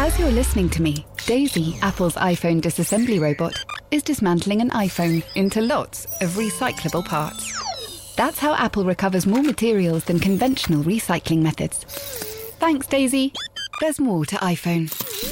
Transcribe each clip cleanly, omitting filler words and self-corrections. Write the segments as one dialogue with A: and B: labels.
A: As you're listening to me, Daisy, Apple's iPhone disassembly robot, is dismantling an iPhone into lots of recyclable parts. That's how Apple recovers more materials than conventional recycling methods. Thanks, Daisy. There's more to iPhone.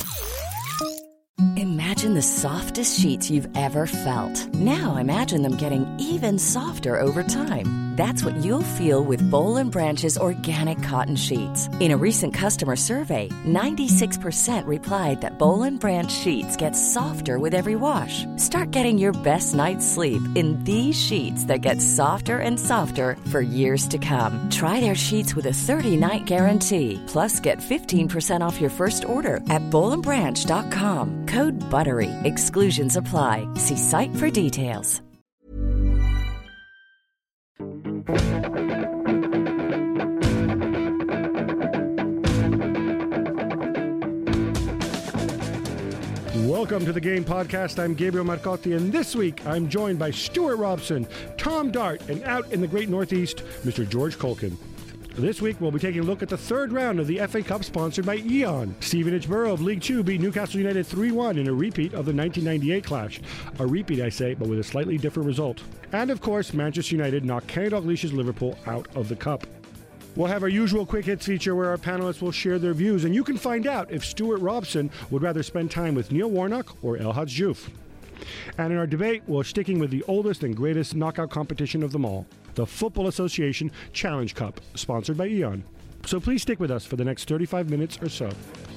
B: Imagine the softest sheets you've ever felt. Now imagine them getting even softer over time. That's what you'll feel with Boll & Branch's organic cotton sheets. In a recent customer survey, 96% replied that Boll & Branch sheets get softer with every wash. Start getting your best night's sleep in these sheets that get softer and softer for years to come. Try their sheets with a 30-night guarantee. Plus, get 15% off your first order at bollandbranch.com. Code BUTTERY. Exclusions apply. See site for details.
C: Welcome to the Game Podcast. I'm Gabriel Marcotti, and this week I'm joined by Stuart Robson, Tom Dart, and out in the Great Northeast, Mr. George Colkin. This week, we'll be taking a look at the third round of the FA Cup sponsored by Eon. Stevenage Borough of League Two beat Newcastle United 3-1 in a repeat of the 1998 clash. A repeat, I say, but with a slightly different result. And of course, Manchester United knocked Kenny Dalglish's Liverpool out of the Cup. We'll have our usual quick hits feature where our panelists will share their views, and you can find out if Stuart Robson would rather spend time with Neil Warnock or El Hadji Diouf. And in our debate, we're sticking with the oldest and greatest knockout competition of them all, the Football Association Challenge Cup, sponsored by Eon. So please stick with us for the next 35 minutes or so.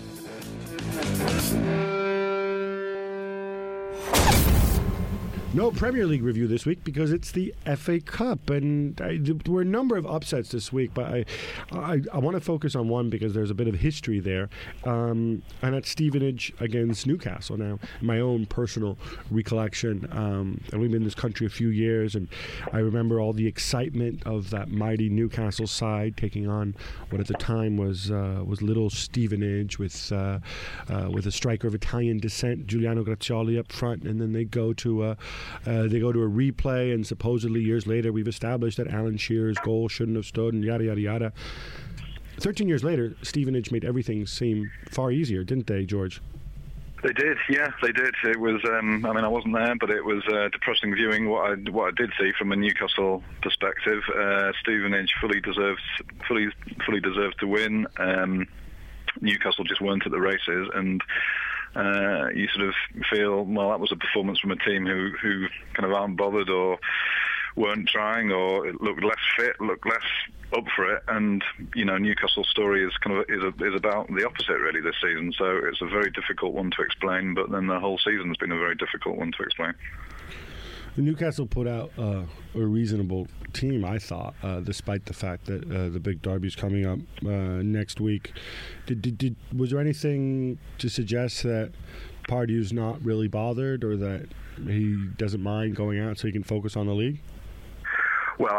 C: No Premier League review this week because it's the FA Cup, and there were a number of upsets this week, but I want to focus on one because there's a bit of history there, and that's Stevenage against Newcastle. Now, my own personal recollection, I've only been in this country a few years, and I remember all the excitement of that mighty Newcastle side taking on what at the time was little Stevenage with a striker of Italian descent, Giuliano Grazioli, up front, and then they go to a replay, and supposedly years later we've established that Alan Shearer's goal shouldn't have stood, and yada, yada, yada. 13 years later, Stevenage made everything seem far easier, didn't they, George?
D: They did, yeah, they did. It was, I wasn't there, but it was depressing viewing what I did see from a Newcastle perspective. Stevenage fully deserved to win. Newcastle just weren't at the races, and you sort of feel, well, that was a performance from a team who kind of aren't bothered or weren't trying or looked less fit, looked less up for it. And Newcastle's story is is about the opposite really this season. So it's a very difficult one to explain. But then the whole season's been a very difficult one to explain.
C: Newcastle put out a reasonable team, I thought, despite the fact that the big derby's coming up next week. Was there anything to suggest that Pardew's not really bothered, or that he doesn't mind going out so he can focus on the league?
D: Well,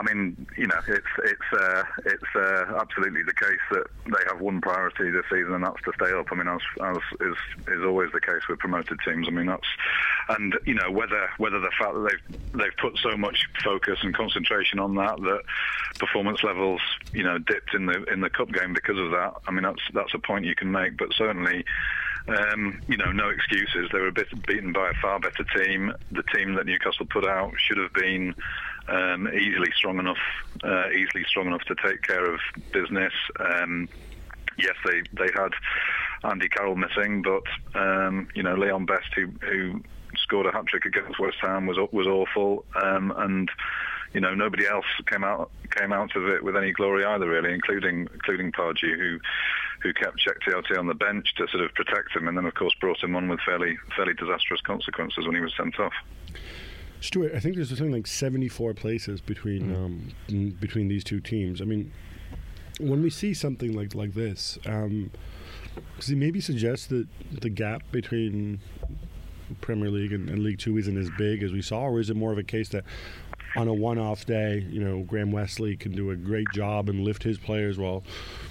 D: it's absolutely the case that they have one priority this season, and that's to stay up. As is always the case with promoted teams. Whether the fact that they've put so much focus and concentration on that performance levels, dipped in the cup game because of that. That's a point you can make, but certainly. No excuses. They were beaten by a far better team. The team that Newcastle put out should have been easily strong enough to take care of business. Yes, they had Andy Carroll missing, but Leon Best, who scored a hat-trick against West Ham, was awful, and nobody else came out of it with any glory either, really, including Pardew, who kept Czech TRT on the bench to sort of protect him, and then of course brought him on with fairly disastrous consequences when he was sent off.
C: Stuart, I think there's something like 74 places between these two teams. When we see something like this, does it maybe suggest that the gap between Premier League and League Two isn't as big as we saw, or is it more of a case that on a one-off day, Graham Wesley can do a great job and lift his players while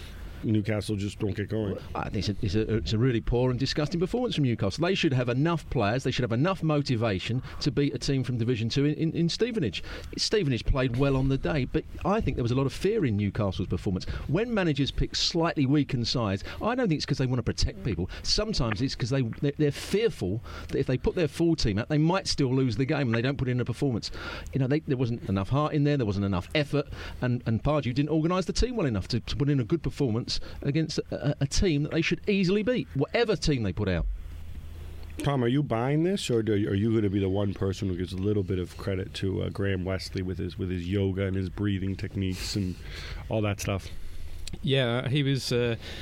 C: Newcastle just don't get going?
E: I think it's a really poor and disgusting performance from Newcastle. They should have enough players, they should have enough motivation to beat a team from Division 2 in Stevenage. Stevenage played well on the day, but I think there was a lot of fear in Newcastle's performance. When managers pick slightly weakened sides, I don't think it's because they want to protect people. Sometimes it's because they're fearful that if they put their full team out, they might still lose the game and they don't put in a performance. There wasn't enough heart in there wasn't enough effort, and Pardew didn't organise the team well enough to put in a good performance against a team that they should easily beat, whatever team they put out.
C: Tom, are you buying this, or are you going to be the one person who gives a little bit of credit to Graham Wesley with his yoga and his breathing techniques and all that stuff?
F: Yeah, he was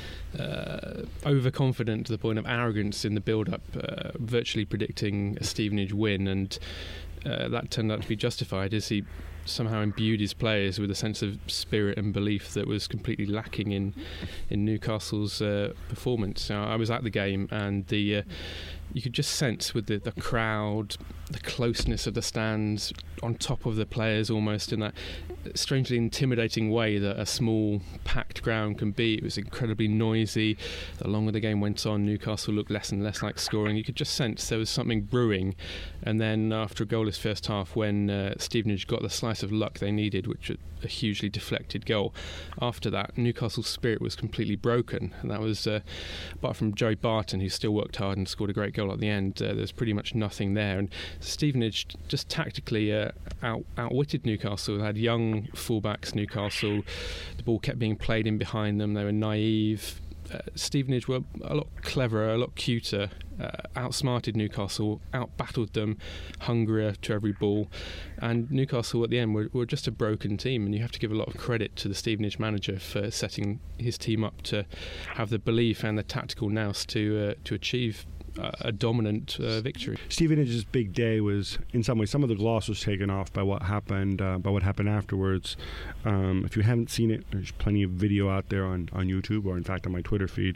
F: overconfident to the point of arrogance in the build-up, virtually predicting a Stevenage win, and that turned out to be justified as he somehow imbued his players with a sense of spirit and belief that was completely lacking in Newcastle's performance. Now, I was at the game, and you could just sense with the crowd, the closeness of the stands on top of the players, almost in that strangely intimidating way that a small packed ground can be. It was incredibly noisy. The longer the game went on, Newcastle looked less and less like scoring. You could just sense there was something brewing. And then after a goalless first half, when Stevenage got the slice of luck they needed, which was a hugely deflected goal, after that Newcastle's spirit was completely broken. And that was, apart from Joey Barton, who still worked hard and scored a great goal at the end, there's pretty much nothing there. And Stevenage just tactically outwitted Newcastle. They had young fullbacks, Newcastle. The ball kept being played in behind them. They were naive. Stevenage were a lot cleverer, a lot cuter, outsmarted Newcastle, outbattled them, hungrier to every ball. And Newcastle at the end were just a broken team, and you have to give a lot of credit to the Stevenage manager for setting his team up to have the belief and the tactical nous to achieve a dominant victory.
C: Stevenage's big day was, in some ways, some of the gloss was taken off by what happened afterwards. If you haven't seen it, there's plenty of video out there on YouTube, or in fact on my Twitter feed.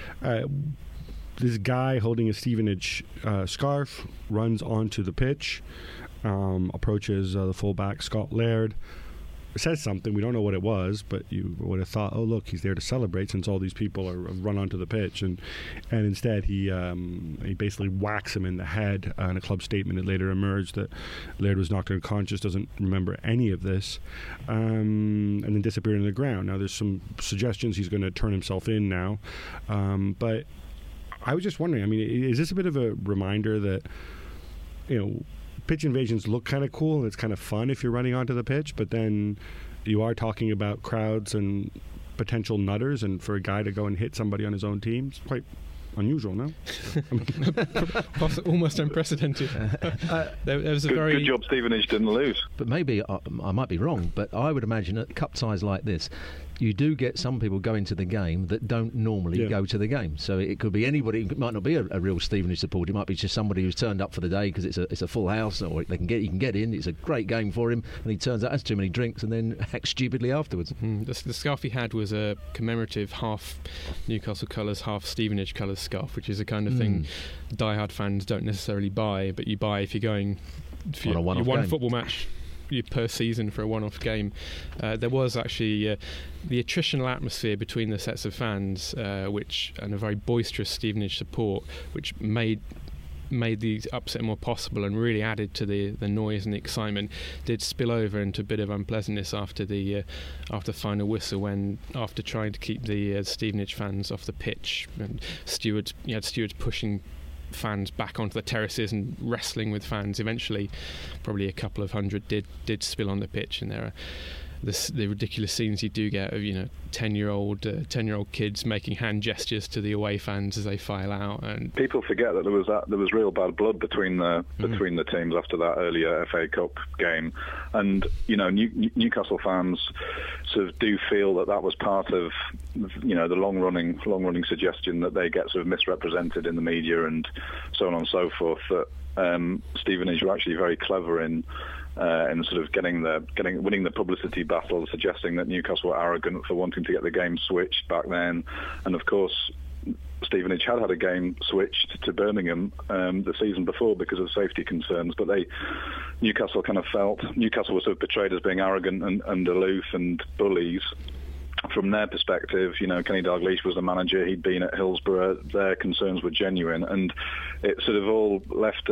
C: This guy holding a Stevenage scarf runs onto the pitch, approaches the fullback Scott Laird, says something. We don't know what it was, but you would have thought, oh look, he's there to celebrate since all these people have run onto the pitch, and instead he basically whacks him in the head. In a club statement, it later emerged that Laird was knocked unconscious, doesn't remember any of this, and then disappeared on the ground. Now there's some suggestions he's going to turn himself in now, but I was just wondering, I mean, is this a bit of a reminder that, pitch invasions look kind of cool and it's kind of fun if you're running onto the pitch, but then you are talking about crowds and potential nutters, and for a guy to go and hit somebody on his own team, it's quite unusual, no?
F: Almost unprecedented. There was a
D: good job Stevenage didn't lose.
E: But maybe I might be wrong, but I would imagine at cup ties like this, you do get some people going to the game that don't normally go to the game. So it could be anybody. It might not be a real Stevenage supporter. It might be just somebody who's turned up for the day because it's a full house, or he can get in. It's a great game for him, and he turns out has too many drinks and then acts stupidly afterwards.
F: The scarf he had was a commemorative half Newcastle colours, half Stevenage colours scarf, which is a kind of thing diehard fans don't necessarily buy, but you buy if you're going for your one football match per season for a one-off game. There was actually the attritional atmosphere between the sets of fans, and a very boisterous Stevenage support, which made the upset more possible and really added to the noise and the excitement, did spill over into a bit of unpleasantness after the final whistle, when after trying to keep the Stevenage fans off the pitch, and stewards pushing fans back onto the terraces and wrestling with fans. Eventually, probably a couple of hundred did spill on the pitch, and there are the ridiculous scenes you do get of 10-year-old kids making hand gestures to the away fans as they file out. And
D: people forget that there was real bad blood between the teams after that earlier FA Cup game, and Newcastle fans sort of do feel that was part of the long running suggestion that they get sort of misrepresented in the media and so on and so forth. That Stevenage were actually very clever in sort of winning the publicity battle, suggesting that Newcastle were arrogant for wanting to get the game switched back then. And of course, Stevenage had a game switched to Birmingham the season before because of safety concerns, but Newcastle kind of felt Newcastle was sort of portrayed as being arrogant and aloof and bullies. from their perspective, Kenny Dalglish was the manager. He'd been at Hillsborough. Their concerns were genuine, and it sort of all left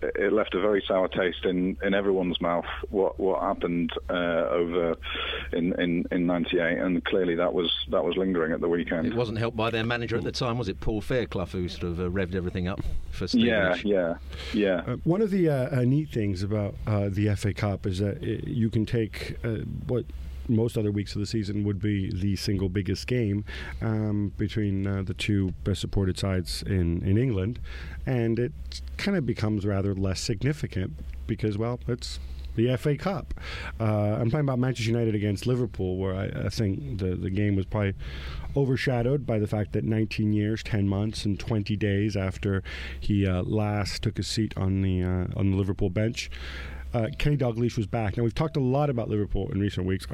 D: a very sour taste in everyone's mouth. What happened over in '98, and clearly that was lingering at the weekend.
E: It wasn't helped by their manager at the time, was it? Paul Fairclough, who sort of revved everything up for Stevenage.
D: Yeah.
C: One of the neat things about the FA Cup is that you can take what most other weeks of the season would be the single biggest game between the two best supported sides in England, and it kind of becomes rather less significant because, well, it's the FA Cup. I'm talking about Manchester United against Liverpool, where I think the game was probably overshadowed by the fact that 19 years, 10 months, and 20 days after he last took a seat on the Liverpool bench, Kenny Dalglish was back. Now, we've talked a lot about Liverpool in recent weeks.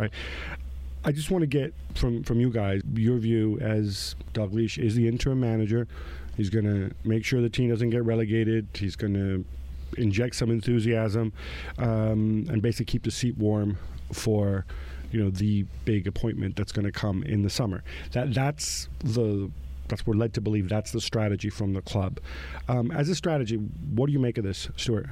C: I just want to get from you guys your view as Dalglish is the interim manager. He's going to make sure the team doesn't get relegated. He's going to inject some enthusiasm and basically keep the seat warm for the big appointment that's going to come in the summer. That's we're led to believe that's the strategy from the club. As a strategy, what do you make of this, Stuart?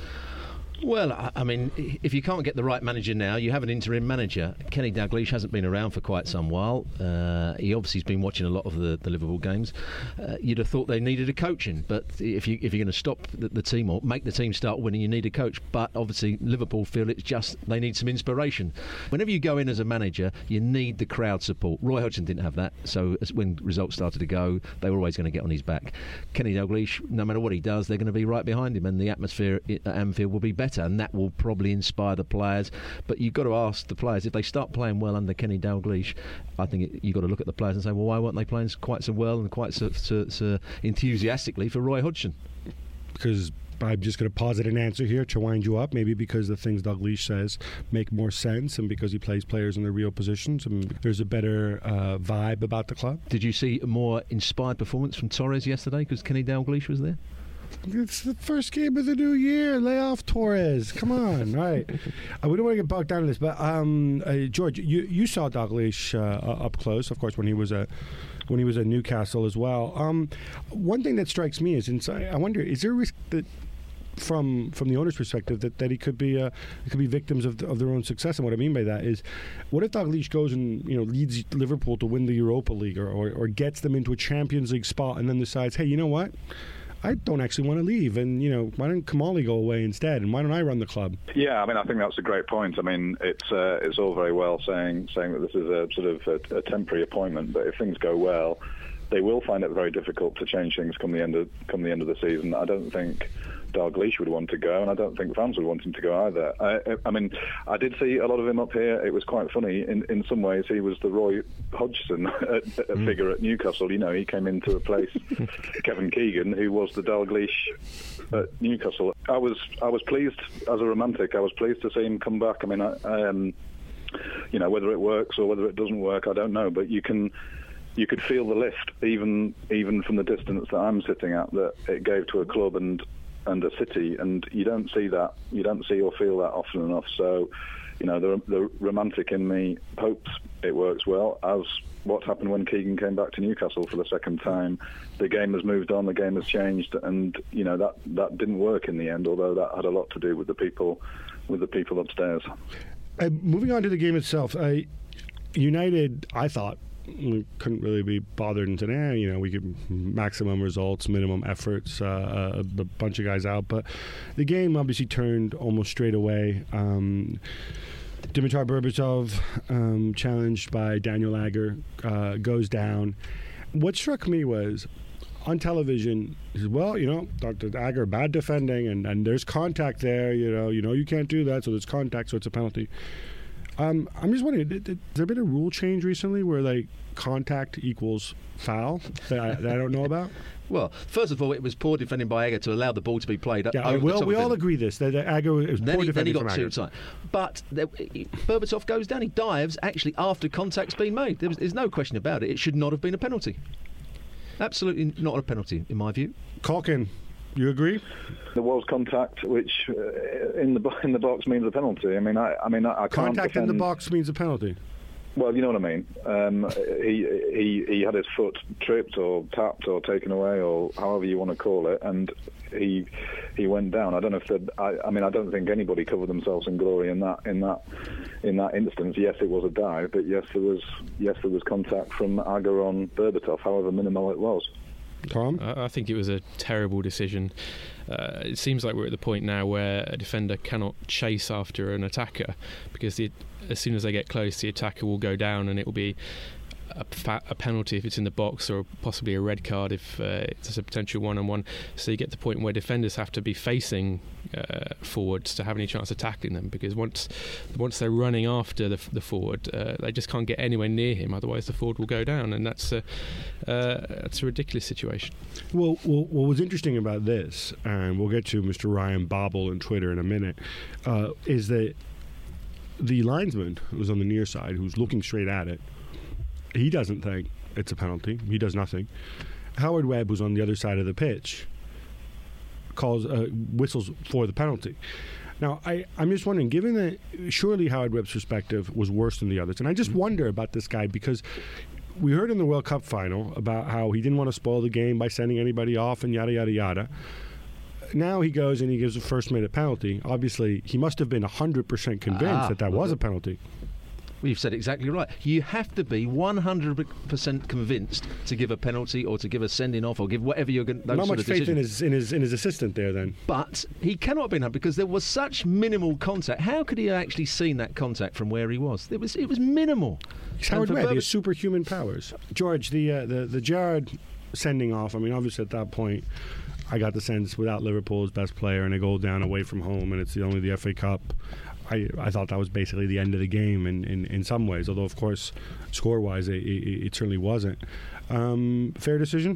E: Well, I mean, if you can't get the right manager now, you have an interim manager. Kenny Dalglish hasn't been around for quite some while. He obviously has been watching a lot of the Liverpool games. You'd have thought they needed a coaching, but if you're going to stop the team or make the team start winning, you need a coach. But obviously, Liverpool feel it's just they need some inspiration. Whenever you go in as a manager, you need the crowd support. Roy Hodgson didn't have that, so when results started to go, they were always going to get on his back. Kenny Dalglish, no matter what he does, they're going to be right behind him, and the atmosphere at Anfield will be better. And that will probably inspire the players. But you've got to ask the players, if they start playing well under Kenny Dalglish, I think you've got to look at the players and say, well, why weren't they playing quite so well and quite so enthusiastically for Roy Hodgson?
C: Because I'm just going to posit an answer here to wind you up. Maybe because the things Dalglish says make more sense, and because he plays players in their real positions, and there's a better vibe about the club.
E: Did you see a more inspired performance from Torres yesterday because Kenny Dalglish was there?
C: It's the first game of the new year. Lay off Torres. Come on. All right. We don't want to get bogged down in this, but George, you saw Dalglish up close, of course, when he was at Newcastle as well. One thing that strikes me is, I wonder, is there a risk that from the owner's perspective that he could be victims of their own success? And what I mean by that is, what if Dalglish goes and leads Liverpool to win the Europa League or gets them into a Champions League spot and then decides, hey, you know what? I don't actually want to leave, and why don't Kamali go away instead, and why don't I run the club?
D: Yeah, I mean, I think that's a great point. I mean, it's all very well saying that this is a sort of a temporary appointment, but if things go well, they will find it very difficult to change things come the end of the season. I don't think Dalglish would want to go, and I don't think fans would want him to go either. I mean, I did see a lot of him up here. It was quite funny. In some ways, he was the Roy Hodgson figure at Newcastle. He came in to replace Kevin Keegan, who was the Dalglish at Newcastle. I was pleased, as a romantic, I was pleased to see him come back. I mean, whether it works or whether it doesn't work, I don't know, but you could feel the lift, even from the distance that I'm sitting at, that it gave to a club and a city, and you don't see or feel that often enough. So, the romantic in me hopes it works well, as what happened when Keegan came back to Newcastle for the second time. The game has moved on, the game has changed, and that didn't work in the end, although that had a lot to do with the people upstairs.
C: Moving on to the game itself, United, I thought, we couldn't really be bothered and said, we get maximum results, minimum efforts, a bunch of guys out. But the game obviously turned almost straight away. Dimitar Berbatov, challenged by Daniel Agger, goes down. What struck me was, on television, he said, well, Dr. Agger, bad defending, and there's contact there, you can't do that, so there's contact, so it's a penalty. I'm just wondering, has there been a rule change recently where contact equals foul that I don't know about?
E: Well, first of all, it was poor defending by Agger to allow the ball to be played.
C: Yeah, we all agree this. That Agger was poor defending from Agger.
E: But Berbatov goes down. He dives actually after contact's been made. There's no question about it. It should not have been a penalty. Absolutely not a penalty, in my view.
C: Caulkin, you agree?
D: There was contact, which in the box means a penalty. I can't
C: contact
D: defend.
C: in the box means a penalty.
D: Well, you know what I mean. He had his foot tripped or tapped or taken away or however you want to call it, and he went down. I don't know if I don't think anybody covered themselves in glory in that instance. Yes, it was a dive, but yes, there was contact from Agger on Berbatov, however minimal it was.
C: Tom?
F: I think it was a terrible decision. It seems like we're at the point now where a defender cannot chase after an attacker because as soon as they get close, the attacker will go down, and it will be a penalty if it's in the box, or possibly a red card if it's a potential one-on-one. So you get to the point where defenders have to be facing forwards to have any chance of tackling them, because once they're running after the forward, they just can't get anywhere near him, otherwise the forward will go down, and that's a ridiculous situation.
C: Well, what was interesting about this, and we'll get to Mr. Ryan Bobble on Twitter in a minute, is that the linesman who's on the near side, who's looking straight at it, he doesn't think it's a penalty. He does nothing. Howard Webb, who's on the other side of the pitch, whistles for the penalty. Now, I'm just wondering, given that surely Howard Webb's perspective was worse than the others, and I just wonder about this guy, because we heard in the World Cup final about how he didn't want to spoil the game by sending anybody off and yada, yada, yada. Now he goes and he gives a first-minute penalty. Obviously, he must have been 100% convinced that was a penalty.
E: Well, you've said exactly right. You have to be 100% convinced to give a penalty or to give a sending off or give whatever you're going to.
C: Not much faith in his assistant there, then.
E: But he cannot have been because there was such minimal contact. How could he have actually seen that contact from where he was? It was minimal.
C: He's Howard Webb. He has superhuman powers. George, the Gerrard sending off. I mean, obviously at that point, I got the sense without Liverpool's best player and a goal down away from home, and it's only the FA Cup. I thought that was basically the end of the game in some ways, although, of course, score-wise, it certainly wasn't. Fair decision?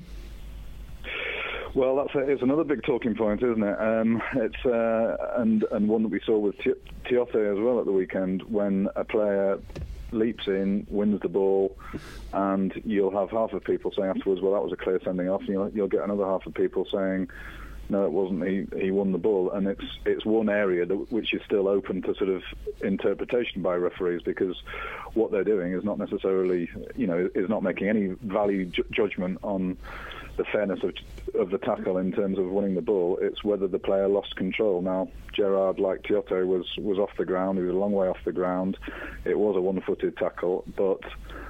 D: Well, it's another big talking point, isn't it? It's and one that we saw with Tiote as well at the weekend, when a player leaps in, wins the ball, and you'll have half of people saying afterwards, well, that was a clear sending off, and you'll get another half of people saying, no, it wasn't. He won the ball, and it's one area which is still open to sort of interpretation by referees, because what they're doing is not necessarily, is not making any value judgment on the fairness of the tackle in terms of winning the ball. It's whether the player lost control. Now, Gerrard, like Tiote, was off the ground. He was a long way off the ground. It was a one-footed tackle, but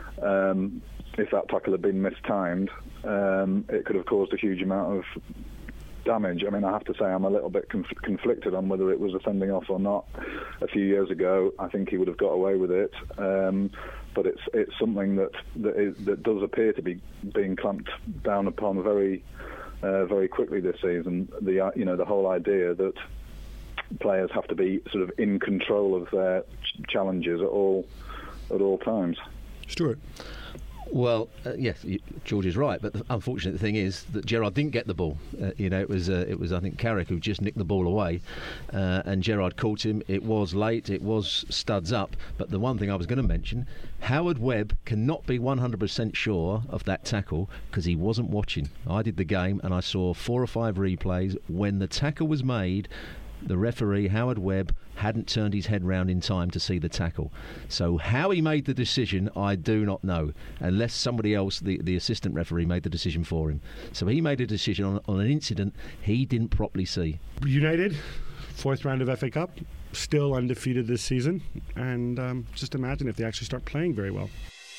D: if that tackle had been mistimed, it could have caused a huge amount of damage. I mean, I have to say I'm a little bit conflicted on whether it was a sending off or not. A few years ago, I think he would have got away with it, but it's something that does appear to be being clamped down upon very quickly this season. The whole idea that players have to be sort of in control of their challenges at all times.
C: Stuart.
E: Well, yes, George is right, but the unfortunate thing is that Gerrard didn't get the ball. It was I think Carrick who just nicked the ball away, and Gerrard caught him. It was late, it was studs up, but the one thing I was going to mention, Howard Webb cannot be 100% sure of that tackle because he wasn't watching. I did the game and I saw 4 or 5 replays. When the tackle was made, the referee, Howard Webb, hadn't turned his head round in time to see the tackle. So how he made the decision, I do not know, unless somebody else, the assistant referee, made the decision for him. So he made a decision on an incident he didn't properly see. United,
C: 4th round of FA Cup, still undefeated this season, and just imagine if they actually start playing very well.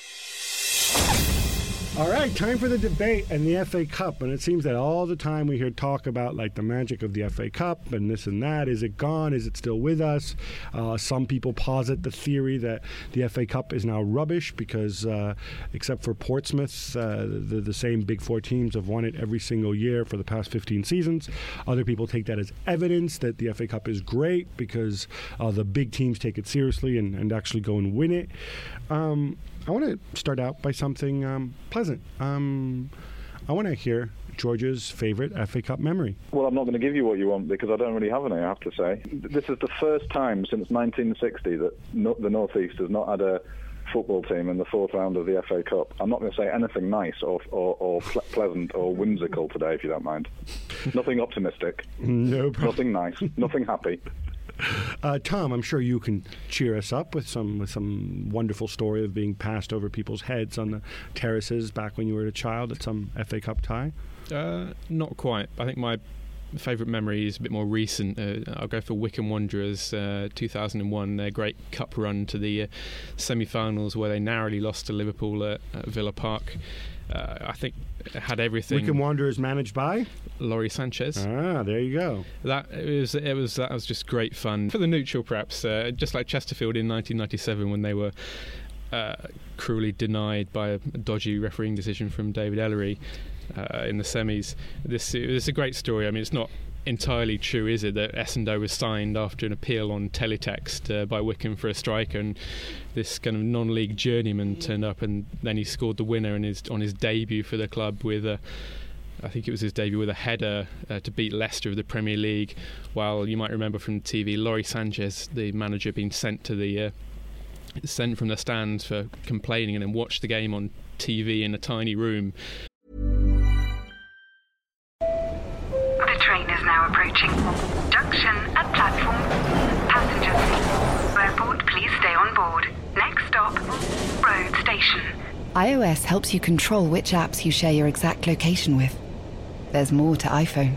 C: All right, time for the debate and the FA Cup. And it seems that all the time we hear talk about like the magic of the FA Cup and this and that. Is it gone? Is it still with us? Some people posit the theory that the FA Cup is now rubbish because except for Portsmouth, the same Big Four teams have won it every single year for the past 15 seasons. Other people take that as evidence that the FA Cup is great because the big teams take it seriously and actually go and win it. I want to start out by something pleasant. I want to hear George's favourite FA Cup memory.
D: Well, I'm not going to give you what you want because I don't really have any, I have to say. This is the first time since 1960 that the North East has not had a football team in the 4th round of the FA Cup. I'm not going to say anything nice or pleasant or whimsical today, if you don't mind. Nothing optimistic.
C: No problem.
D: Nothing nice. Nothing happy.
C: Tom, I'm sure you can cheer us up with some wonderful story of being passed over people's heads on the terraces back when you were a child at some FA Cup tie.
F: Not quite. I think my favourite memory is a bit more recent. I'll go for Wycombe Wanderers 2001, their great cup run to the semi-finals where they narrowly lost to Liverpool at Villa Park. I think it had everything.
C: Wycombe Wanderers managed by
F: Lawrie Sanchez.
C: Ah, there you go.
F: That was just great fun for the neutral, perhaps. Just like Chesterfield in 1997 when they were cruelly denied by a dodgy refereeing decision from David Ellery in the semis. This is a great story. I mean, it's not entirely true, is it, that Essendon was signed after an appeal on teletext by Wycombe for a striker, and this kind of non-league journeyman turned up, and then he scored the winner on his debut for the club with I think it was his debut with a header to beat Leicester of the Premier League. While you might remember from TV, Lawrie Sanchez, the manager, being sent from the stands for complaining, and then watched the game on TV in a tiny room.
G: Now approaching. Junction at platform. Passengers, airport, please stay on board. Next stop, road station.
A: iOS helps you control which apps you share your exact location with. There's more to iPhone.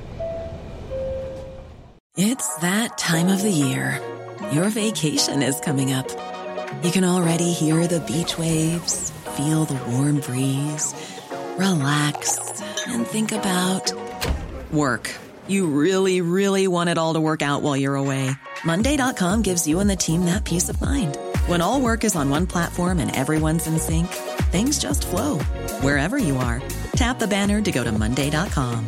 H: It's that time of the year. Your vacation is coming up. You can already hear the beach waves, feel the warm breeze, relax, and think about work. You really, really want it all to work out while you're away. Monday.com gives you and the team that peace of mind. When all work is on one platform and everyone's in sync, things just flow. Wherever you are, tap the banner to go to Monday.com.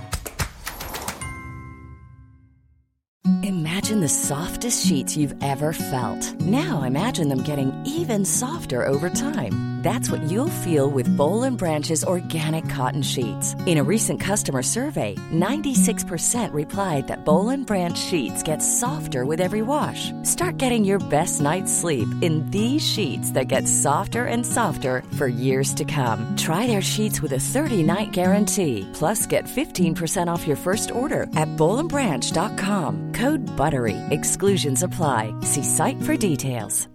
B: Imagine the softest sheets you've ever felt. Now imagine them getting even softer over time. That's what you'll feel with Boll & Branch's organic cotton sheets. In a recent customer survey, 96% replied that Boll & Branch sheets get softer with every wash. Start getting your best night's sleep in these sheets that get softer and softer for years to come. Try their sheets with a 30-night guarantee. Plus, get 15% off your first order at bollandbranch.com. Code BUTTERY. Exclusions apply. See site for details.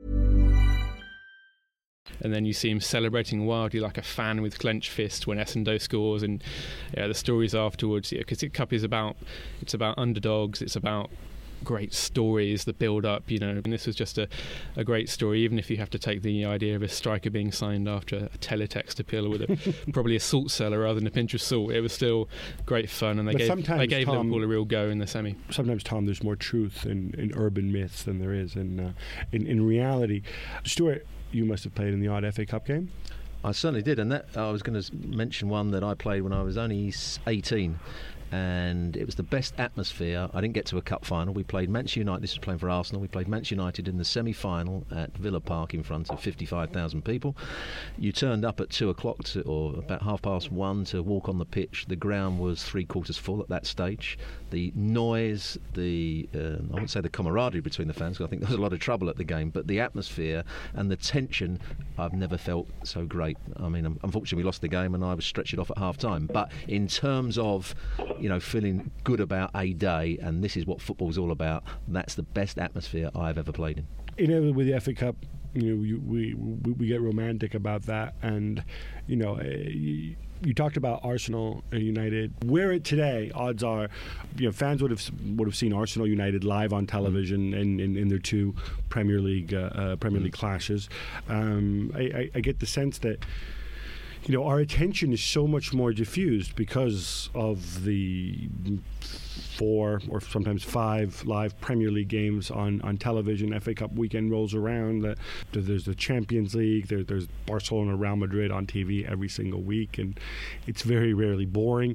F: And then you see him celebrating wildly like a fan with clenched fist when Essendon scores, and the stories afterwards. Because the Cup is about underdogs. It's about great stories, the build-up, and this was just a great story. Even if you have to take the idea of a striker being signed after a teletext appeal with probably a salt cellar rather than a pinch of salt, it was still great fun, and they gave Liverpool a real go in the semi.
C: Sometimes, Tom, there's more truth in urban myths than there is in reality. Stuart, you must have played in the odd FA Cup game.
E: I certainly did, and that I was going to mention one that I played when I was only 18. And it was the best atmosphere. I didn't get to a cup final. We played Manchester United. This was playing for Arsenal. We played Manchester United in the semi-final at Villa Park in front of 55,000 people. You turned up at 2 o'clock or about 1:30 to walk on the pitch. The ground was 3/4 full at that stage. The noise, I wouldn't say the camaraderie between the fans, because I think there was a lot of trouble at the game, but the atmosphere and the tension, I've never felt so great. I mean, unfortunately we lost the game and I was stretched off at half-time. But in terms of feeling good about a day, and this is what football's all about, that's the best atmosphere I've ever played in.
C: Inevitably with the FA Cup, we get romantic about that, and you talked about Arsenal and United. Were it today, odds are, fans would have seen Arsenal United live on television in their two Premier League clashes. I get the sense that our attention is so much more diffused because of the 4 or sometimes 5 live Premier League games on television. FA Cup weekend rolls around. There's the Champions League. There's Barcelona, Real Madrid on TV every single week, and it's very rarely boring.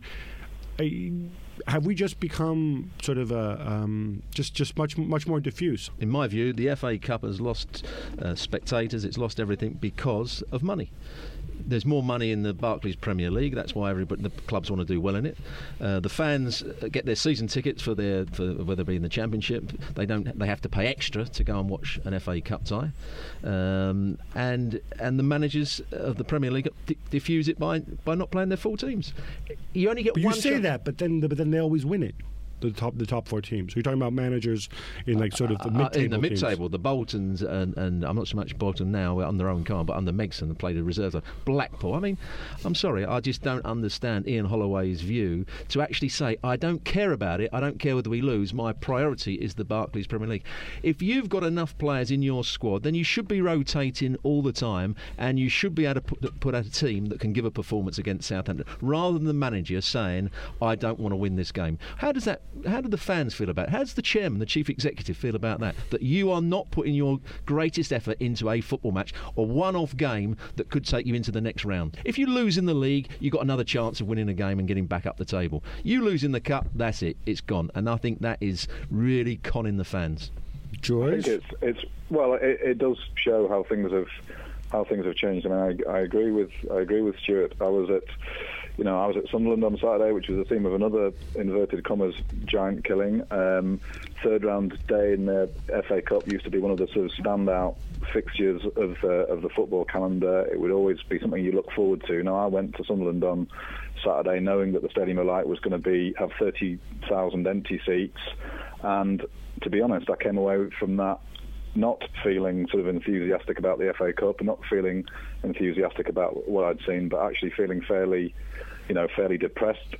C: Have we just become sort of just much more diffuse?
E: In my view, the FA Cup has lost spectators. It's lost everything because of money. There's more money in the Barclays Premier League. That's why the clubs want to do well in it. The fans get their season tickets for whether it be in the Championship. They have to pay extra to go and watch an FA Cup tie. And the managers of the Premier League diffuse it by not playing their full teams. You only get
C: but
E: one.
C: You say that, but then they always win it. the top 4 teams. So you're talking about managers in like sort of the mid-table
E: in the mid-table,
C: teams.
E: The Boltons and I'm not so much Bolton now on their own card, but under Megson and played a reserve. Blackpool. I mean, I'm sorry, I just don't understand Ian Holloway's view to actually say, I don't care about it, I don't care whether we lose, my priority is the Barclays Premier League. If you've got enough players in your squad, then you should be rotating all the time, and you should be able to put out a team that can give a performance against Southampton, rather than the manager saying, I don't want to win this game. How do the fans feel about it? How does the chairman, the chief executive, feel about that? That you are not putting your greatest effort into a football match or one-off game that could take you into the next round. If you lose in the league, you've got another chance of winning a game and getting back up the table. You lose in the cup, that's it. It's gone. And I think that is really conning the fans.
C: George?
D: I think it does show how things have changed. I mean, I agree with Stuart. I was at Sunderland on Saturday, which was a theme of another inverted commas giant killing. Third round day in the FA Cup used to be one of the sort of standout fixtures of the football calendar. It would always be something you look forward to. Now, I went to Sunderland on Saturday knowing that the Stadium of Light was going to have 30,000 empty seats, and to be honest, I came away from that not feeling sort of enthusiastic about the FA Cup, and not feeling enthusiastic about what I'd seen, but actually feeling fairly depressed.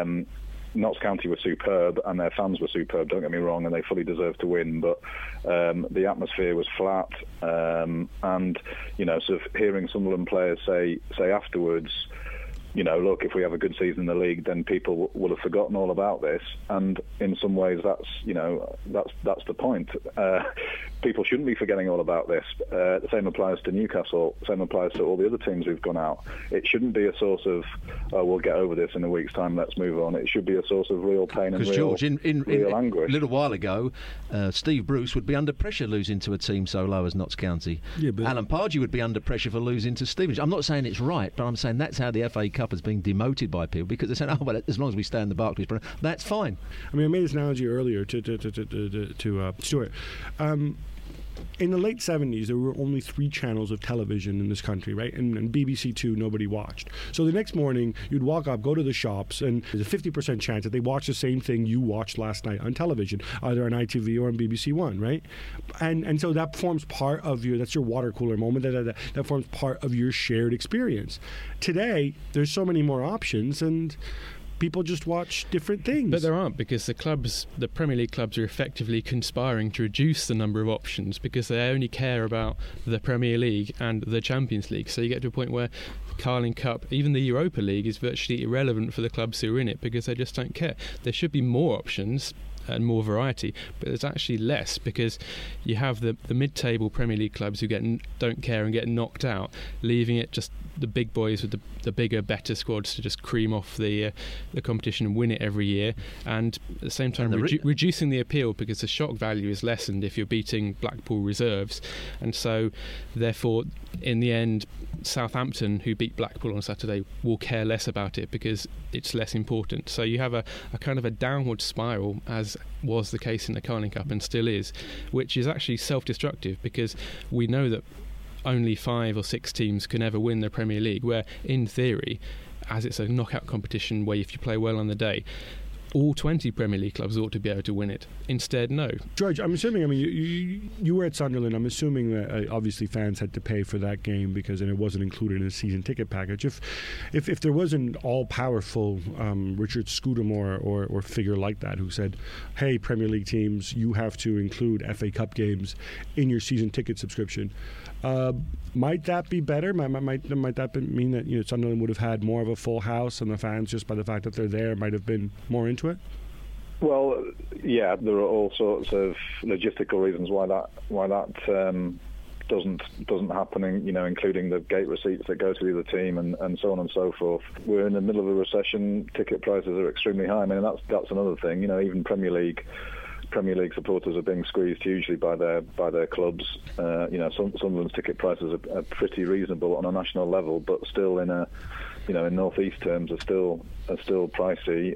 D: Notts County were superb, and their fans were superb, don't get me wrong, and they fully deserved to win, but the atmosphere was flat, and sort of hearing Sunderland players say afterwards, look, if we have a good season in the league, then people will have forgotten all about this. And in some ways, that's the point. People shouldn't be forgetting all about this. The same applies to Newcastle. Same applies to all the other teams who've gone out. It shouldn't be a source of, we'll get over this in a week's time, let's move on. It should be a source of real pain and real anguish.
E: A little while ago, Steve Bruce would be under pressure losing to a team so low as Notts County. Yeah, but Alan Pardew would be under pressure for losing to Stevenage. I'm not saying it's right, but I'm saying that's how the FA Cup has been demoted by people, because they're saying, oh, well, as long as we stay in the Barclays, that's fine.
C: I mean, I made this analogy earlier to Stuart. In the late 70s, there were only 3 channels of television in this country, right? And BBC Two, nobody watched. So the next morning, you'd walk up, go to the shops, and there's a 50% chance that they watch the same thing you watched last night on television, either on ITV or on BBC One, right? And so that forms part of that's your water cooler moment, that forms part of your shared experience. Today, there's so many more options, and people just watch different things.
F: But there aren't, because the Premier League clubs are effectively conspiring to reduce the number of options, because they only care about the Premier League and the Champions League. So you get to a point where Carling Cup, even the Europa League, is virtually irrelevant for the clubs who are in it, because they just don't care. There should be more options and more variety, but there's actually less, because you have the mid-table Premier League clubs who don't care and get knocked out, leaving it just the big boys with the bigger, better squads to just cream off the competition and win it every year, and at the same time reducing the appeal, because the shock value is lessened if you're beating Blackpool reserves. And so therefore in the end, Southampton, who beat Blackpool on Saturday, will care less about it because it's less important. So you have a kind of a downward spiral, as was the case in the Carling Cup and still is, which is actually self-destructive, because we know that only 5 or 6 teams can ever win the Premier League, where in theory, as it's a knockout competition where if you play well on the day, all 20 Premier League clubs ought to be able to win it. Instead, no. George,
C: I'm assuming, you were at Sunderland. I'm assuming that obviously fans had to pay for that game because it wasn't included in the season ticket package. If there was an all-powerful Richard Scudamore or figure like that who said, hey, Premier League teams, you have to include FA Cup games in your season ticket subscription, might that be better? Might that mean that Sunderland would have had more of a full house, and the fans, just by the fact that they're there, might have been more into it?
D: Well, yeah, there are all sorts of logistical reasons why that doesn't happen, including the gate receipts that go to the other team and so on and so forth. We're in the middle of a recession. Ticket prices are extremely high. I mean, that's another thing. Even Premier League supporters are being squeezed hugely by their clubs. Sunderland's ticket prices are pretty reasonable on a national level, but still in North East terms are still pricey.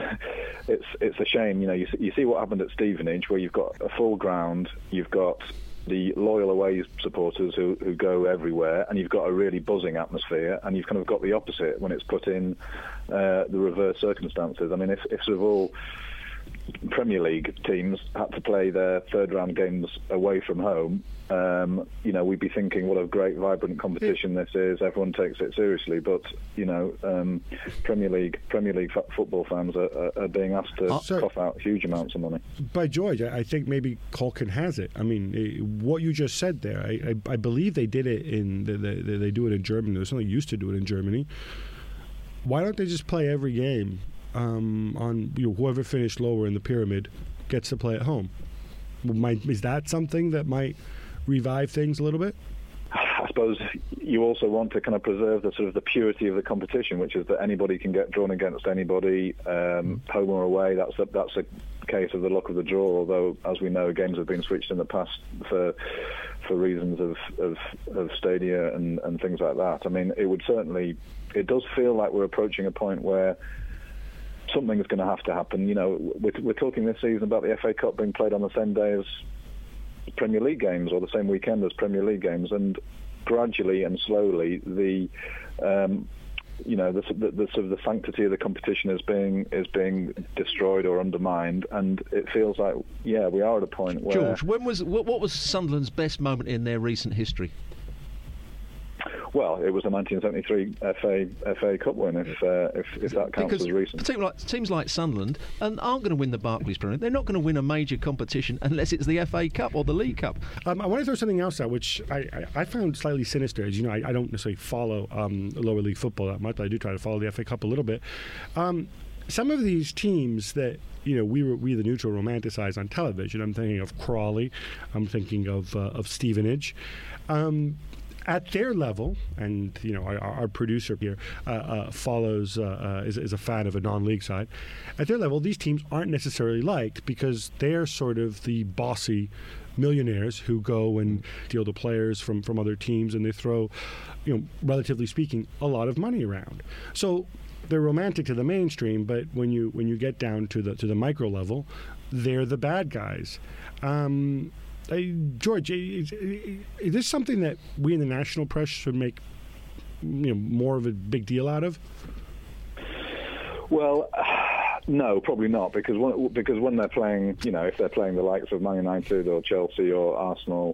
D: It's a shame. You see what happened at Stevenage, where you've got a full ground, you've got the loyal away supporters who go everywhere, and you've got a really buzzing atmosphere, and you've kind of got the opposite when it's put in the reverse circumstances. I mean, if sort of all Premier League teams had to play their third-round games away from home, we'd be thinking, what a great, vibrant competition this is. Everyone takes it seriously, but Premier League football fans are being asked to cough out huge amounts of money.
C: By George, I think maybe Culkin has it. I mean, what you just said there, I believe they did it they do it in Germany. There's something used to do it in Germany. Why don't they just play every game on whoever finished lower in the pyramid gets to play at home? Is that something that might revive things a little bit?
D: I suppose you also want to kind of preserve the sort of the purity of the competition, which is that anybody can get drawn against anybody, home or away. That's a case of the luck of the draw. Although, as we know, games have been switched in the past for reasons of stadia and things like that. I mean, it does feel like we're approaching a point where something's going to have to happen. We're talking this season about the FA Cup being played on the same day as Premier League games, or the same weekend as Premier League games, and gradually and slowly the sort of the sanctity of the competition is being destroyed or undermined, and it feels like we are at a point where.
E: George, what was Sunderland's best moment in their recent history?
D: Well, it was the 1973 FA Cup win, if that counts as recent.
E: Teams like Sunderland aren't going to win the Barclays Premier. They're not going to win a major competition unless it's the FA Cup or the League Cup.
C: I want to throw something else out, which I found slightly sinister. As you know, I don't necessarily follow lower league football that much. I do try to follow the FA Cup a little bit. Some of these teams that we the neutral romanticize on television. I'm thinking of Crawley. I'm thinking of Stevenage. At their level, and our producer here follows is a fan of a non-league side. At their level, these teams aren't necessarily liked because they're sort of the bossy millionaires who go and deal to players from other teams, and they throw, relatively speaking, a lot of money around. So they're romantic to the mainstream, but when you get down to the micro level, they're the bad guys. George, is this something that we in the national press should make more of a big deal out of?
D: Well, no, probably not, because when they're playing, if they're playing the likes of Man United or Chelsea or Arsenal,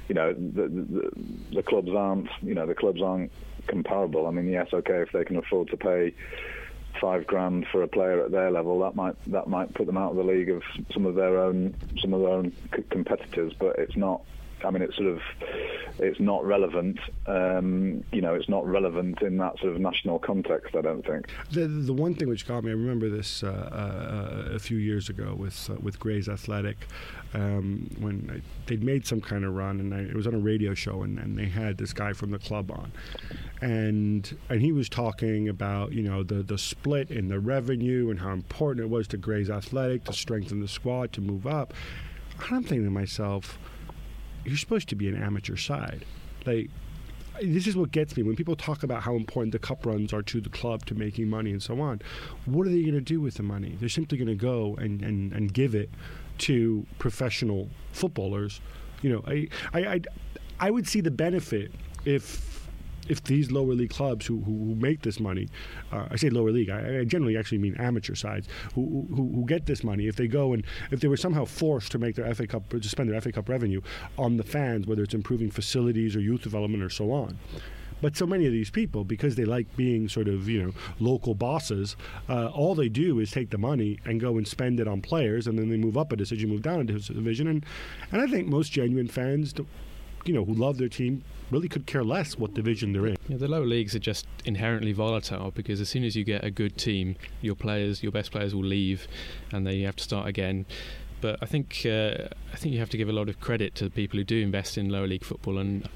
D: the clubs aren't comparable. I mean, yes, okay, if they can afford to pay $5,000 for a player at their level, that might put them out of the league of some of their own competitors, but it's not. I mean, it's not relevant. It's not relevant in that sort of national context, I don't think.
C: The one thing which got me, I remember this a few years ago with Grays Athletic, when they'd made some kind of run, and it was on a radio show, and they had this guy from the club on, and he was talking about the split in the revenue and how important it was to Grays Athletic to strengthen the squad to move up. And I'm thinking to myself, you're supposed to be an amateur side. This is what gets me when people talk about how important the cup runs are to the club, to making money and so on. What are they going to do with the money? They're simply going to go and give it to professional footballers. I would see the benefit if these lower league clubs who make this money, I say lower league, I generally actually mean amateur sides who get this money, if they were somehow forced to make their FA Cup, to spend their FA Cup revenue on the fans, whether it's improving facilities or youth development or so on. But so many of these people, because they like being sort of, local bosses, all they do is take the money and go and spend it on players, and then they move up a division, move down a division. And I think most genuine fans, who love their team, really could care less what division they're in.
F: Yeah, the lower leagues are just inherently volatile, because as soon as you get a good team, your best players will leave, and then you have to start again. But I think you have to give a lot of credit to the people who do invest in lower league football, and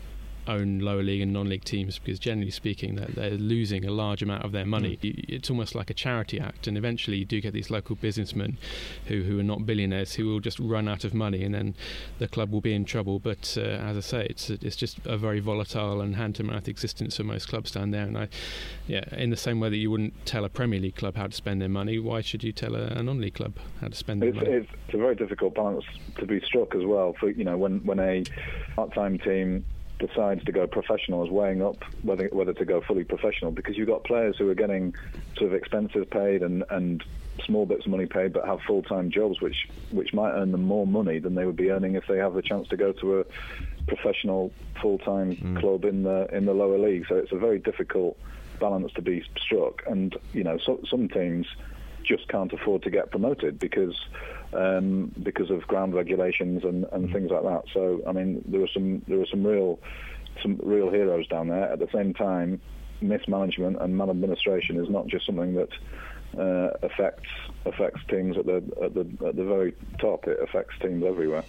F: own lower league and non-league teams, because generally speaking they're losing a large amount of their money. It's almost like a charity act, and eventually you do get these local businessmen who are not billionaires who will just run out of money, and then the club will be in trouble. But as I say, it's just a very volatile and hand-to-mouth existence for most clubs down there. And in the same way that you wouldn't tell a Premier League club how to spend their money, why should you tell a non-league club how to spend their money?
D: It's a very difficult balance to be struck as well. For when a part-time team decides to go professional, is weighing up whether to go fully professional, because you've got players who are getting sort of expenses paid and small bits of money paid, but have full-time jobs which might earn them more money than they would be earning if they have the chance to go to a professional full-time club in the lower league. So it's a very difficult balance to be struck, and some teams just can't afford to get promoted because of ground regulations and things like that. So I mean, there are some real heroes down there. At the same time, mismanagement and maladministration is not just something that affects teams at the very top. It affects teams everywhere.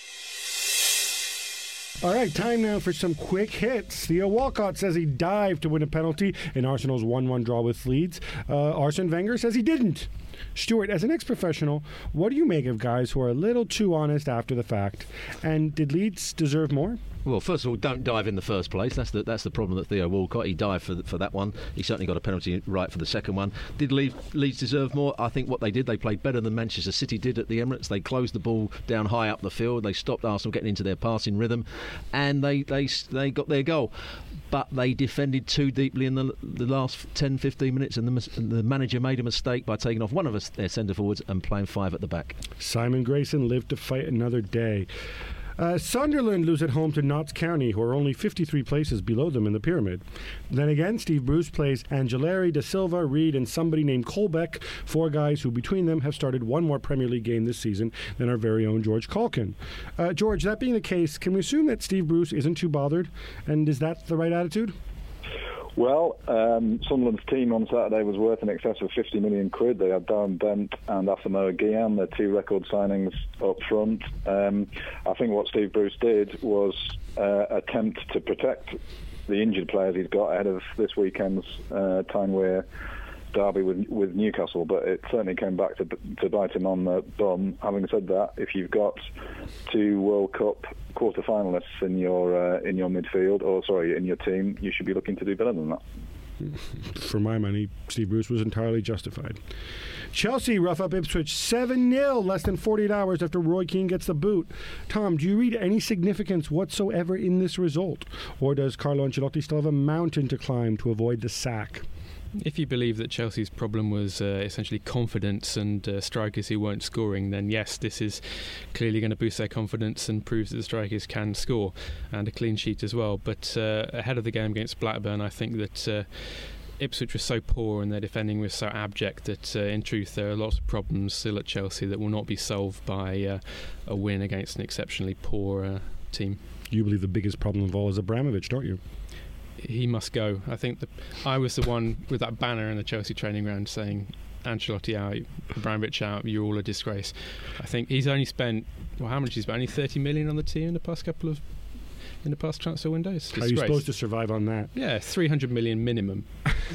C: All right, time now for some quick hits. Theo Walcott says he dived to win a penalty in Arsenal's 1-1 draw with Leeds. Arsene Wenger says he didn't. Stuart, as an ex-professional, what do you make of guys who are a little too honest after the fact? And did Leeds deserve more?
E: Well, first of all, don't dive in the first place. That's the problem that Theo Walcott. He dived for that one. He certainly got a penalty right for the second one. Did Leeds deserve more? I think what they did, they played better than Manchester City did at the Emirates. They closed the ball down high up the field. They stopped Arsenal getting into their passing rhythm, and they got their goal. But they defended too deeply in the last 10-15 minutes, and the manager made a mistake by taking off one of their centre forwards and playing 5 at the back.
C: Simon Grayson lived to fight another day. Sunderland lose at home to Notts County, who are only 53 places below them in the pyramid. Then again, Steve Bruce plays Angelari, De Silva, Reed, and somebody named Colbeck, 4 guys who between them have started one more Premier League game this season than our very own George Caulkin. George, that being the case, can we assume that Steve Bruce isn't too bothered? And is that the right attitude?
D: Well, Sunderland's team on Saturday was worth in excess of 50 million quid. They had Darren Bent and Asamoah Gyan, their 2 record signings up front. I think what Steve Bruce did was attempt to protect the injured players he's got ahead of this weekend's Tyne-Wear derby with Newcastle, but it certainly came back to bite him on the bum. Having said that, if you've got 2 World Cup quarter-finalists in your midfield, in your team, you should be looking to do better than that.
C: For my money, Steve Bruce was entirely justified. Chelsea rough up Ipswich 7-0 less than 48 hours after Roy Keane gets the boot. Tom, do you read any significance whatsoever in this result? Or does Carlo Ancelotti still have a mountain to climb to avoid the sack?
F: If you believe that Chelsea's problem was essentially confidence and strikers who weren't scoring, then yes, this is clearly going to boost their confidence and proves that the strikers can score, and a clean sheet as well. But ahead of the game against Blackburn, I think that Ipswich was so poor and their defending was so abject that in truth there are lots of problems still at Chelsea that will not be solved by a win against an exceptionally poor team. You
C: believe the biggest problem of all is Abramovich, don't you?
F: He must go. I think I was the one with that banner in the Chelsea training ground saying Ancelotti out, Abramovich out, you're all a disgrace. I think he's only spent, how much he's spent? Only 30 million on the team in the past transfer windows.
C: How are you supposed to survive on that?
F: Yeah, 300 million minimum.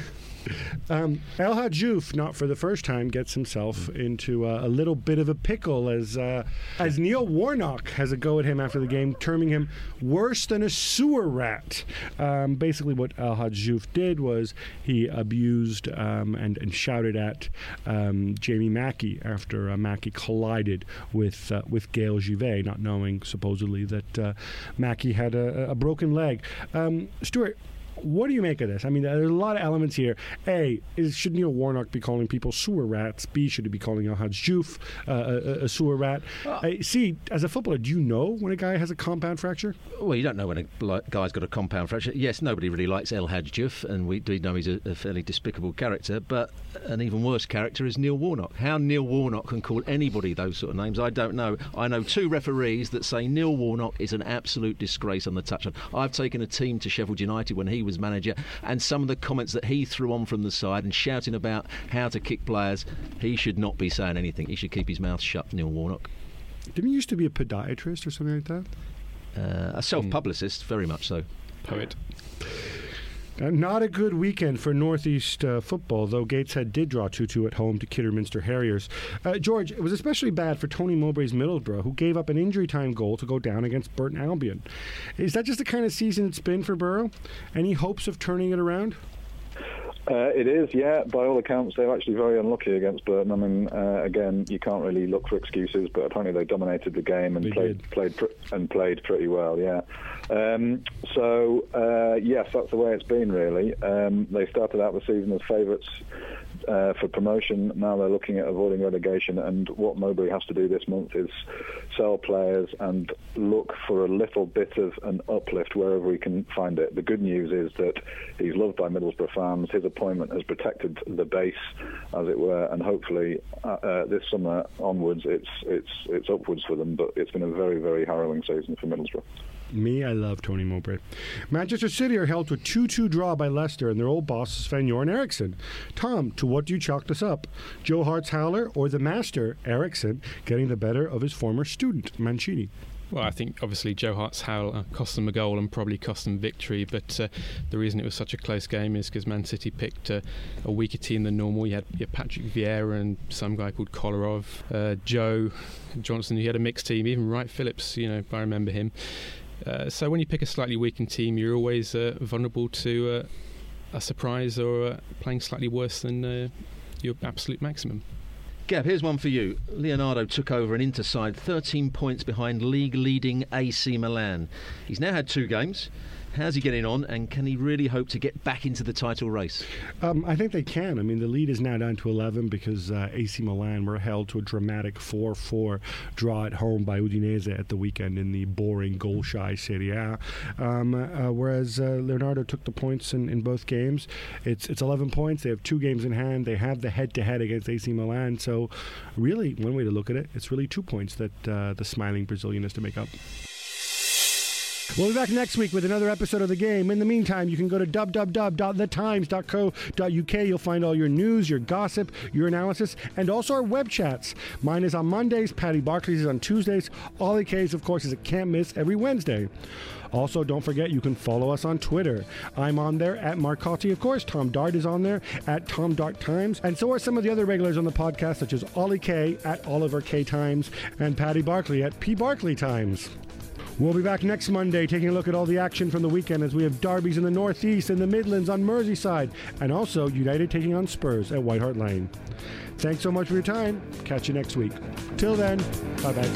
C: El Hadjouf, not for the first time, gets himself into a little bit of a pickle as Neil Warnock has a go at him after the game, terming him worse than a sewer rat. Basically what El Hadjouf did was he abused and shouted at Jamie Mackey after Mackey collided with Gail Givet, not knowing supposedly that Mackey had a broken leg. Stuart, what do you make of this? I mean, there's a lot of elements here. A, should Neil Warnock be calling people sewer rats? B, should he be calling El Hadjouf a sewer rat? C, as a footballer, do you know when a guy has a compound fracture?
E: Well, you don't know when a guy's got a compound fracture. Yes, nobody really likes El Hadjouf, and we do know he's a fairly despicable character, but an even worse character is Neil Warnock. How Neil Warnock can call anybody those sort of names, I don't know. I know 2 referees that say Neil Warnock is an absolute disgrace on the touchline. I've taken a team to Sheffield United when he was manager, and some of the comments that he threw on from the side and shouting about how to kick players, he should not be saying anything. He should keep his mouth shut, Neil Warnock.
C: Didn't he used to be a podiatrist or something like that?
E: A self-publicist, very much so.
F: Poet.
C: Not a good weekend for Northeast football, though Gateshead did draw 2-2 at home to Kidderminster Harriers. George, it was especially bad for Tony Mowbray's Middlesbrough, who gave up an injury-time goal to go down against Burton Albion. Is that just the kind of season it's been for Borough? Any hopes of turning it around?
D: It is, yeah. By all accounts, they're actually very unlucky against Burton. I mean, again, you can't really look for excuses, but apparently they dominated the game and played pretty well, yeah. Yes, that's the way it's been, really. They started out the season as favourites for promotion. Now they're looking at avoiding relegation, and what Mowbray has to do this month is sell players and look for a little bit of an uplift wherever he can find it. The good news is that he's loved by Middlesbrough fans. His appointment has protected the base, as it were, and hopefully this summer onwards it's upwards for them. But it's been a very, very harrowing season for Middlesbrough.
C: I love Tony Mowbray. Manchester City are held to a 2-2 draw by Leicester and their old boss Sven-Göran Eriksson. Tom, to what do you chalk this up? Joe Hart's howler or the master, Eriksson, getting the better of his former student, Mancini?
F: Well, I think obviously Joe Hart's howl cost them a goal and probably cost them victory, but the reason it was such a close game is because Man City picked a weaker team than normal. You had Patrick Vieira and some guy called Kolarov, Joe Johnson. You had a mixed team, even Wright Phillips, if I remember him. So when you pick a slightly weakened team, you're always vulnerable to a surprise or playing slightly worse than your absolute maximum.
E: Gab, here's one for you. Leonardo took over an Inter side 13 points behind league-leading AC Milan. He's now had 2 games. How's he getting on, and can he really hope to get back into the title race?
C: I think they can. I mean, the lead is now down to 11 because AC Milan were held to a dramatic 4-4 draw at home by Udinese at the weekend in the boring goal-shy Serie A. Whereas Leonardo took the points in both games. It's 11 points. They have 2 games in hand. They have the head-to-head against AC Milan. So really, one way to look at it, it's really 2 points that the smiling Brazilian has to make up. We'll be back next week with another episode of The Game. In the meantime, you can go to www.thetimes.co.uk. You'll find all your news, your gossip, your analysis, and also our web chats. Mine is on Mondays, Paddy Barclay's is on Tuesdays, Ollie K's, of course, is a can't miss every Wednesday. Also, don't forget, you can follow us on Twitter. I'm on there at Marcotti, of course. Tom Dart is on there at Tom Dart Times. And so are some of the other regulars on the podcast, such as Ollie K at Oliver K Times and Paddy Barclay at P Barclay Times. We'll be back next Monday taking a look at all the action from the weekend as we have derbies in the Northeast and the Midlands on Merseyside, and also United taking on Spurs at White Hart Lane. Thanks so much for your time. Catch you next week. Till then, bye-bye.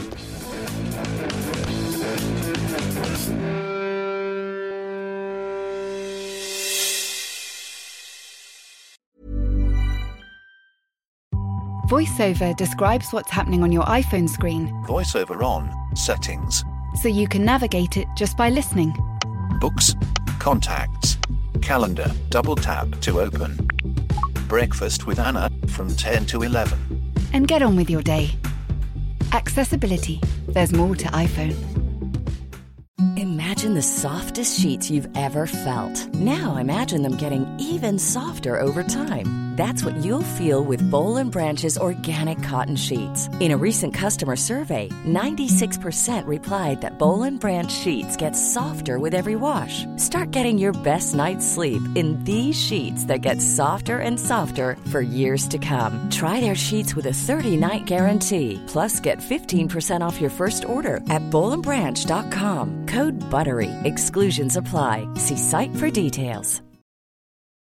A: VoiceOver describes what's happening on your iPhone screen,
I: VoiceOver on, settings,
A: so you can navigate it just by listening.
I: books, contacts, calendar, double tap to open. Breakfast with Anna from 10 to 11.
A: And get on with your day. Accessibility. There's more to iPhone.
B: Imagine the softest sheets you've ever felt. Now imagine them getting even softer over time. That's what you'll feel with Boll & Branch's organic cotton sheets. In a recent customer survey, 96% replied that Boll & Branch sheets get softer with every wash. Start getting your best night's sleep in these sheets that get softer and softer for years to come. Try their sheets with a 30-night guarantee. Plus, get 15% off your first order at bollandbranch.com. Code BUTTERY. Exclusions apply. See site for details.